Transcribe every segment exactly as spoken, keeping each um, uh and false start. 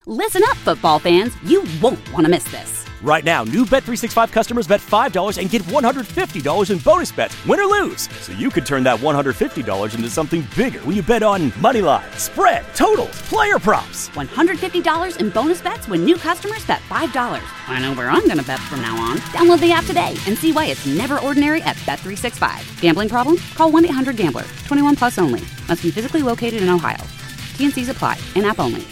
Listen up, football fans. You won't want to miss this. Right now, new Bet three sixty-five customers bet five dollars and get one hundred fifty dollars in bonus bets, win or lose. So you could turn that one hundred fifty dollars into something bigger when you bet on money line, spread, totals, player props. one hundred fifty dollars in bonus bets when new customers bet five dollars. I know where I'm going to bet from now on. Download the app today and see why it's never ordinary at Bet three sixty-five. Gambling problem? Call one eight hundred gambler. twenty-one plus only. Must be physically located in Ohio. T and C's apply. In-app only.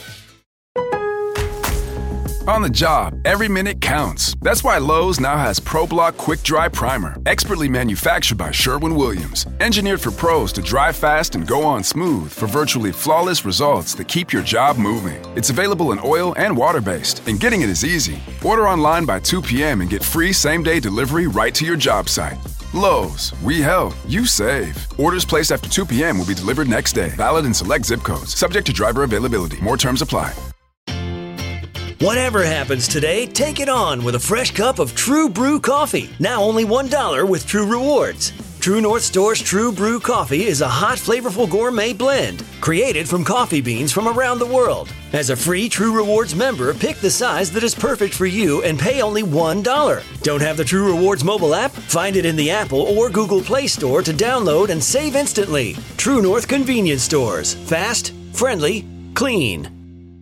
On the job, every minute counts. That's why Lowe's now has ProBlock Quick Dry Primer, expertly manufactured by Sherwin-Williams. Engineered for pros to dry fast and go on smooth for virtually flawless results that keep your job moving. It's available in oil and water-based, and getting it is easy. Order online by two p.m. and get free same-day delivery right to your job site. Lowe's, we help, you save. Orders placed after two p.m. will be delivered next day. Valid in select zip codes. Subject to driver availability. More terms apply. Whatever happens today, take it on with a fresh cup of True Brew coffee. Now only one dollar with True Rewards. True North Store's True Brew coffee is a hot, flavorful gourmet blend created from coffee beans from around the world. As a free True Rewards member, pick the size that is perfect for you and pay only one dollar. Don't have the True Rewards mobile app? Find it in the Apple or Google Play Store to download and save instantly. True North Convenience Stores. Fast, friendly, clean.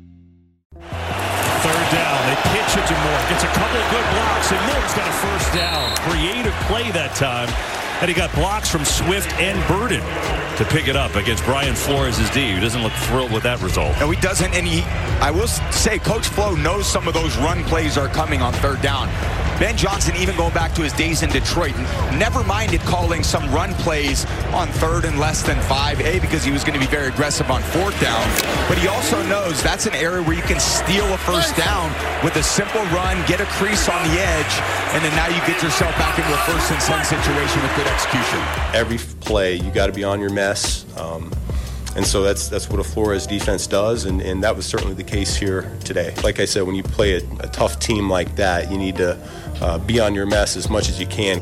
Third down, they pitch it to Moore. Gets a couple of good blocks, and Moore's got a first down. Creative play that time. And he got blocks from Swift and Burden to pick it up against Brian Flores' D, who doesn't look thrilled with that result. No, he doesn't, and he, I will say, Coach Flo knows some of those run plays are coming on third down. Ben Johnson, even going back to his days in Detroit, never minded calling some run plays on third and less than five, A, because he was going to be very aggressive on fourth down. But he also knows that's an area where you can steal a first down with a simple run, get a crease on the edge, and then now you get yourself back into a first and ten situation with good execution. Every play, you got to be on your mess. Um, And so that's that's what a Flores defense does, and, and that was certainly the case here today. Like I said, when you play a, a tough team like that, you need to uh, be on your mess as much as you can.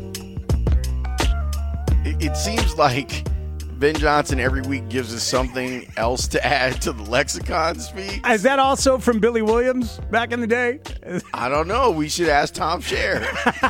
It, it seems like Ben Johnson every week gives us something else to add to the lexicon speak. Is that also from Billy Williams back in the day? I don't know. We should ask Tom Scher.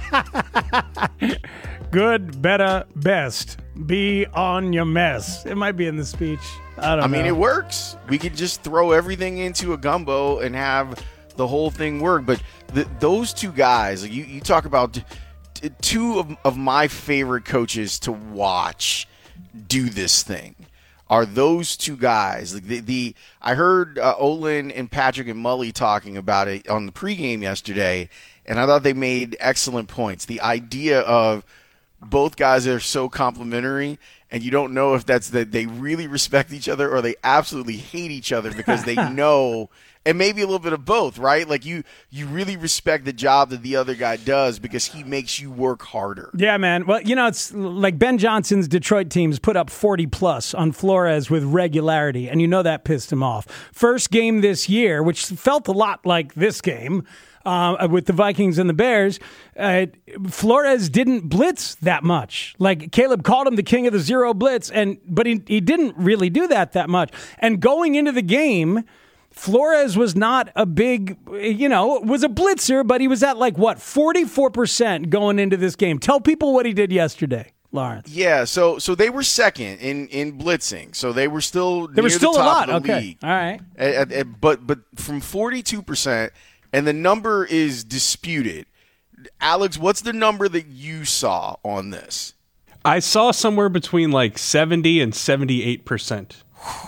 Good, better, best. Be on your mess. It might be in the speech. I don't know. I mean, know. it works. We could just throw everything into a gumbo and have the whole thing work. But the, those two guys, you, you talk about t- two of, of my favorite coaches to watch do this thing are those two guys. Like the, the I heard uh, Olin and Patrick and Mully talking about it on the pregame yesterday, and I thought they made excellent points. The idea of both guys are so complimentary, and you don't know if that's that they really respect each other or they absolutely hate each other because they know, and maybe a little bit of both, right? Like you, you really respect the job that the other guy does because he makes you work harder. Yeah, man. Well, you know, it's like Ben Johnson's Detroit teams put up forty plus on Flores with regularity, and you know that pissed him off. First game this year, which felt a lot like this game, Uh, with the Vikings and the Bears, uh, Flores didn't blitz that much. Like Caleb called him the king of the zero blitz, and but he, he didn't really do that that much. And going into the game, Flores was not a big, you know, was a blitzer, but he was at like, what, forty-four percent going into this game. Tell people what he did yesterday, Lawrence. Yeah, so so they were second in, in blitzing. So they were still They were near still the a top lot. of the Okay. league. All right. At, at, but but from forty-two percent, and the number is disputed. Alex, what's the number that you saw on this? I saw somewhere between like seventy and seventy-eight percent.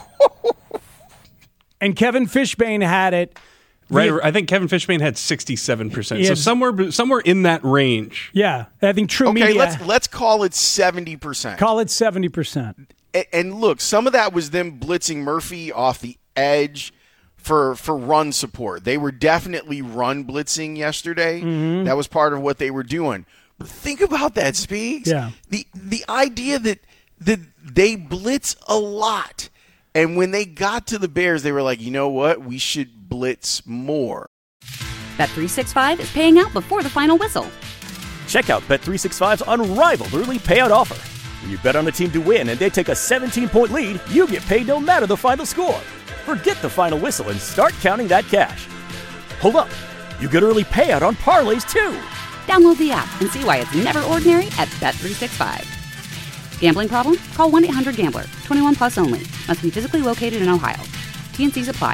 And Kevin Fishbane had it. Right, I think Kevin Fishbane had sixty-seven percent. Yeah. So somewhere somewhere in that range. Yeah, I think True Okay, Media. let's let's call it seventy percent. Call it seventy percent. And, and look, some of that was them blitzing Murphy off the edge for for run support. They were definitely run blitzing yesterday. Mm-hmm. That was part of what they were doing. But think about that, Speaks. Yeah. The the idea that that they blitz a lot. And when they got to the Bears, they were like, you know what? We should blitz more. Bet three sixty-five is paying out before the final whistle. Check out Bet three sixty-five's unrivaled early payout offer. When you bet on a team to win and they take a seventeen-point lead, you get paid no matter the final score. Forget the final whistle and start counting that cash. Hold up. You get early payout on parlays, too. Download the app and see why it's never ordinary at Bet three sixty-five. Gambling problem? Call one eight hundred gambler. twenty-one plus only. Must be physically located in Ohio. T N Cs apply.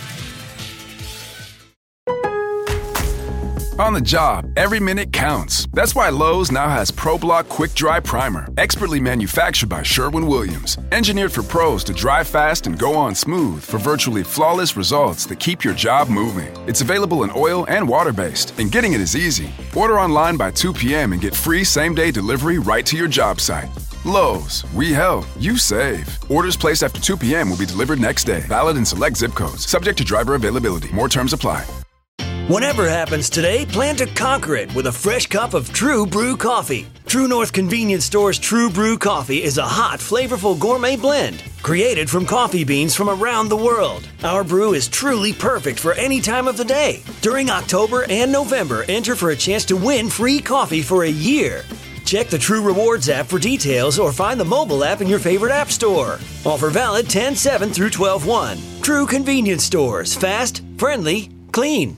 On the job, every minute counts. That's why Lowe's now has ProBlock Quick Dry Primer, expertly manufactured by Sherwin-Williams. Engineered for pros to dry fast and go on smooth for virtually flawless results that keep your job moving. It's available in oil and water-based, and getting it is easy. Order online by two p.m. and get free same-day delivery right to your job site. Lowe's, we help, you save. Orders placed after two p.m. will be delivered next day. Valid in select zip codes. Subject to driver availability. More terms apply. Whatever happens today, plan to conquer it with a fresh cup of True Brew coffee. True North Convenience Store's True Brew coffee is a hot, flavorful gourmet blend created from coffee beans from around the world. Our brew is truly perfect for any time of the day. During October and November, enter for a chance to win free coffee for a year. Check the True Rewards app for details or find the mobile app in your favorite app store. Offer valid ten seven through twelve one. True Convenience Stores. Fast, friendly, clean.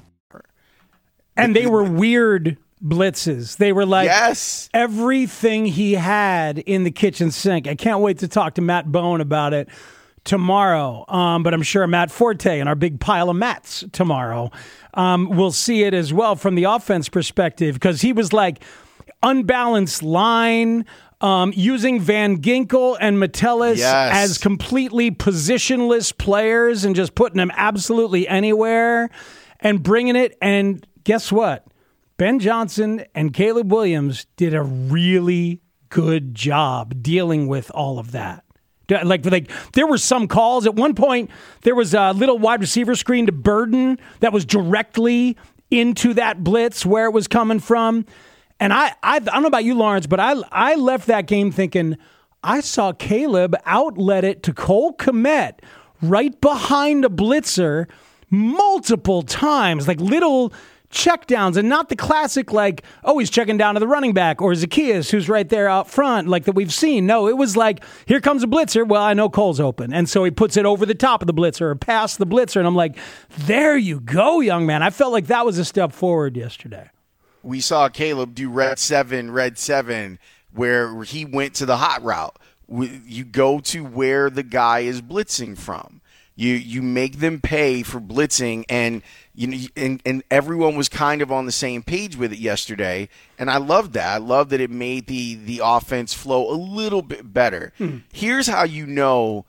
And they were weird blitzes. They were like yes. everything he had in the kitchen sink. I can't wait to talk to Matt Bowen about it tomorrow. Um, but I'm sure Matt Forte and our big pile of Matts tomorrow um, will see it as well from the offense perspective, because he was like unbalanced line, um, using Van Ginkel and Metellus yes. as completely positionless players and just putting them absolutely anywhere and bringing it. And guess what? Ben Johnson and Caleb Williams did a really good job dealing with all of that. Like, like there were some calls. At one point, there was a little wide receiver screen to Burden that was directly into that blitz where it was coming from. And I, I, I don't know about you, Lawrence, but I, I left that game thinking, I saw Caleb outlet it to Cole Kmet right behind a blitzer multiple times, like little checkdowns, and not the classic like, oh, he's checking down to the running back or Zacchaeus who's right there out front like that we've seen. No, it was like, here comes a blitzer. Well, I know Cole's open. And so he puts it over the top of the blitzer or past the blitzer. And I'm like, there you go, young man. I felt like that was a step forward yesterday. We saw Caleb do red seven, red seven, where he went to the hot route. You go to where the guy is blitzing from. You you make them pay for blitzing, and you know, and, and everyone was kind of on the same page with it yesterday, and I loved that. I love that it made the the offense flow a little bit better. Hmm. Here's how you know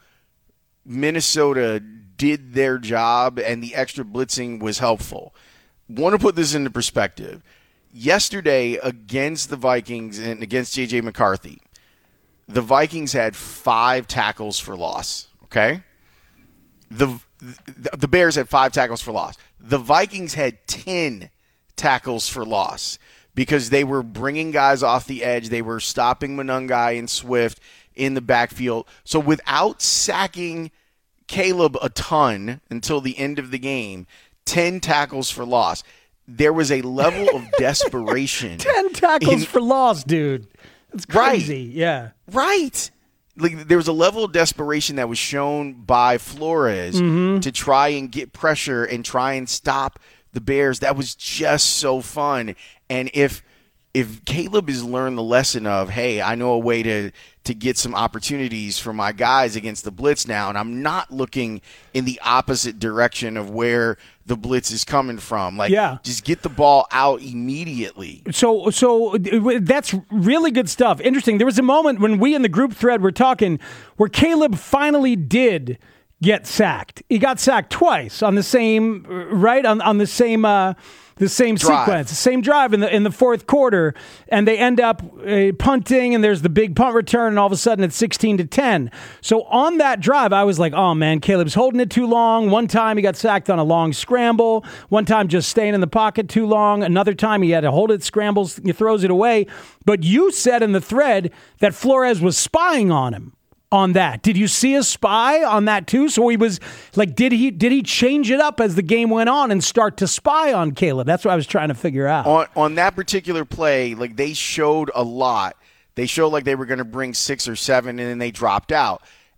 Minnesota did their job and the extra blitzing was helpful. Want to put this into perspective. Yesterday against the Vikings and against J J McCarthy, the Vikings had five tackles for loss, okay? The the Bears had five tackles for loss. The Vikings had ten tackles for loss because they were bringing guys off the edge. They were stopping Monangai and Swift in the backfield. So without sacking Caleb a ton until the end of the game, ten tackles for loss. There was a level of desperation. ten tackles in, for loss, dude. That's crazy. Right, yeah. Right. Like, there was a level of desperation that was shown by Flores mm-hmm. to try and get pressure and try and stop the Bears. That was just so fun. And if if Caleb has learned the lesson of, hey, I know a way to to get some opportunities for my guys against the blitz now, and I'm not looking in the opposite direction of where the blitz is coming from. Like, yeah. just get the ball out immediately. So, so that's really good stuff. Interesting. There was a moment when we in the group thread were talking where Caleb finally did get sacked. He got sacked twice on the same, right? On on the same, uh, the same drive. sequence, the same drive in the in the fourth quarter, and they end up uh, punting, and there's the big punt return, and all of a sudden it's sixteen to ten. So on that drive, I was like, oh man, Caleb's holding it too long. One time he got sacked on a long scramble. One time just staying in the pocket too long. Another time he had to hold it, scrambles, he throws it away. But you said in the thread that Flores was spying on him. On that, did you see a spy on that too? So he was like, did he did he change it up as the game went on and start to spy on Caleb? That's what I was trying to figure out. On on that particular play, like they showed a lot. They showed like they were going to bring six or seven, and then they dropped out.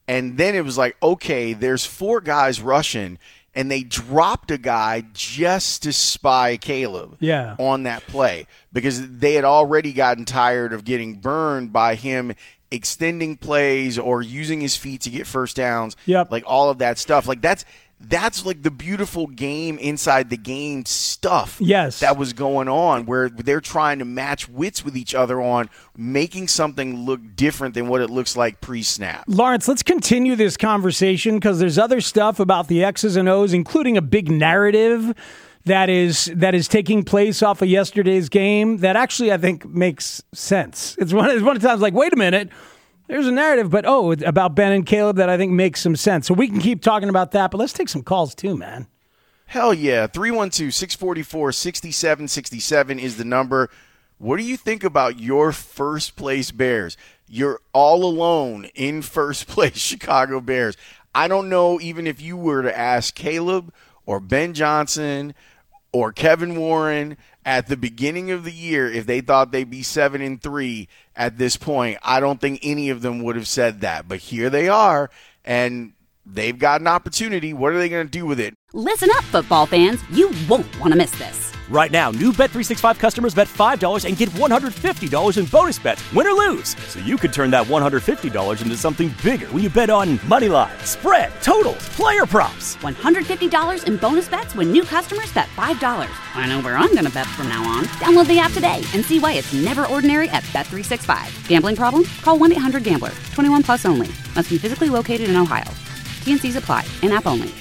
And then it was like, okay, there's four guys rushing, and they dropped a guy just to spy Caleb yeah. on that play because they had already gotten tired of getting burned by him extending plays or using his feet to get first downs, yep. like all of that stuff. Like that's that's like the beautiful game inside the game stuff yes. that was going on where they're trying to match wits with each other on making something look different than what it looks like pre-snap. Lawrence, let's continue this conversation because there's other stuff about the X's and O's, including a big narrative that is that is taking place off of yesterday's game that actually I think makes sense. It's one, it's one of the times like, wait a minute, there's a narrative, but oh, about Ben and Caleb that I think makes some sense. So we can keep talking about that, but let's take some calls too, man. Hell yeah. three one two, six four four, six seven six seven is the number. What do you think about your first place Bears? You're all alone in first place Chicago Bears. I don't know even if you were to ask Caleb or Ben Johnson or Kevin Warren at the beginning of the year if they thought they'd be seven and three at this point. I don't think any of them would have said that. But here they are, and they've got an opportunity. What are they going to do with it? Listen up, football fans. You won't want to miss this. Right now, new Bet three sixty-five customers bet five dollars and get one hundred fifty dollars in bonus bets, win or lose. So you could turn that one hundred fifty dollars into something bigger when you bet on money line, spread, totals, player props. one hundred fifty dollars in bonus bets when new customers bet five dollars. I know where I'm going to bet from now on. Download the app today and see why it's never ordinary at Bet three sixty-five. Gambling problem? Call one eight hundred gambler. twenty-one plus only. Must be physically located in Ohio. T N Cs apply. In-app only.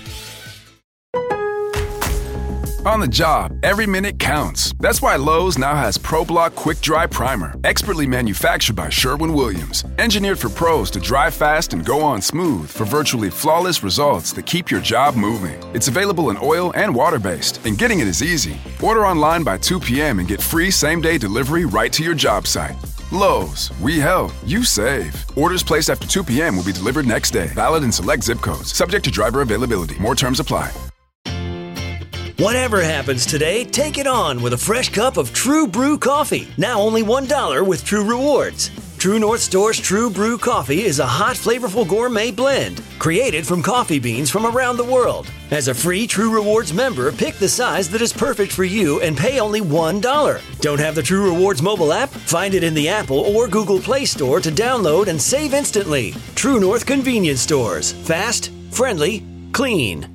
On the job, every minute counts. That's why Lowe's now has ProBlock Quick Dry Primer, expertly manufactured by Sherwin-Williams. Engineered for pros to dry fast and go on smooth for virtually flawless results that keep your job moving. It's available in oil and water-based, and getting it is easy. Order online by two p.m. and get free same-day delivery right to your job site. Lowe's, we help, you save. Orders placed after two p.m. will be delivered next day. Valid in select zip codes. Subject to driver availability. More terms apply. Whatever happens today, take it on with a fresh cup of True Brew coffee. Now only one dollar with True Rewards. True North Store's True Brew coffee is a hot, flavorful gourmet blend created from coffee beans from around the world. As a free True Rewards member, pick the size that is perfect for you and pay only one dollar. Don't have the True Rewards mobile app? Find it in the Apple or Google Play Store to download and save instantly. True North Convenience Stores. Fast, friendly, clean.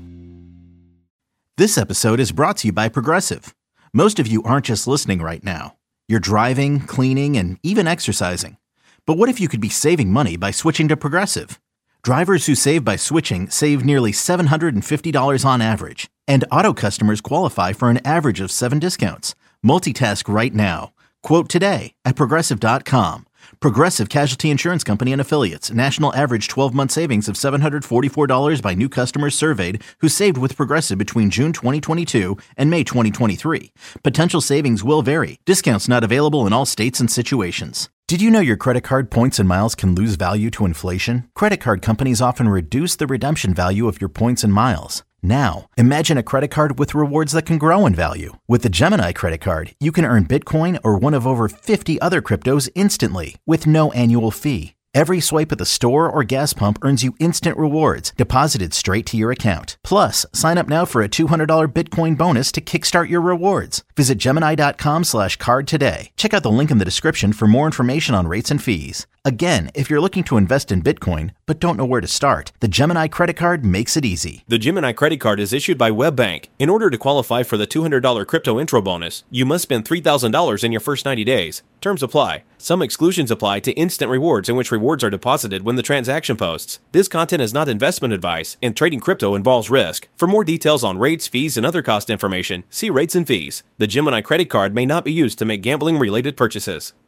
This episode is brought to you by Progressive. Most of you aren't just listening right now. You're driving, cleaning, and even exercising. But what if you could be saving money by switching to Progressive? Drivers who save by switching save nearly seven hundred fifty dollars on average. And auto customers qualify for an average of seven discounts. Multitask right now. Quote today at Progressive dot com. Progressive Casualty Insurance Company and Affiliates. National average twelve-month savings of seven hundred forty-four dollars by new customers surveyed who saved with Progressive between June twenty twenty-two and May twenty twenty-three. Potential savings will vary. Discounts not available in all states and situations. Did you know your credit card points and miles can lose value to inflation? Credit card companies often reduce the redemption value of your points and miles. Now, imagine a credit card with rewards that can grow in value. With the Gemini credit card, you can earn Bitcoin or one of over fifty other cryptos instantly with no annual fee. Every swipe at the store or gas pump earns you instant rewards deposited straight to your account. Plus, sign up now for a two hundred dollars Bitcoin bonus to kickstart your rewards. Visit Gemini dot com slash card today. Check out the link in the description for more information on rates and fees. Again, if you're looking to invest in Bitcoin but don't know where to start, the Gemini credit card makes it easy. The Gemini credit card is issued by WebBank. In order to qualify for the two hundred dollars crypto intro bonus, you must spend three thousand dollars in your first ninety days. Terms apply. Some exclusions apply to instant rewards in which rewards are deposited when the transaction posts. This content is not investment advice, and trading crypto involves risk. For more details on rates, fees, and other cost information, see rates and fees. The Gemini credit card may not be used to make gambling-related purchases.